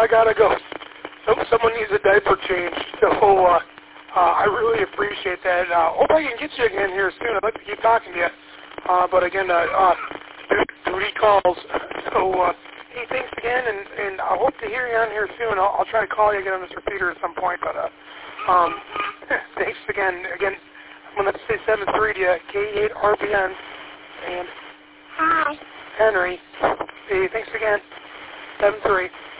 I gotta go. Someone needs a diaper change. So I really appreciate that. Hope I can get you again here soon. I'd like to keep talking to you. But again, duty calls. So hey, thanks again, and I hope to hear you on here soon. I'll try to call you again on this repeater at some point. But thanks again. Again, I'm going to say 7-3 to you, K8RBN, and Hi. Henry. Hey, thanks again. 7-3.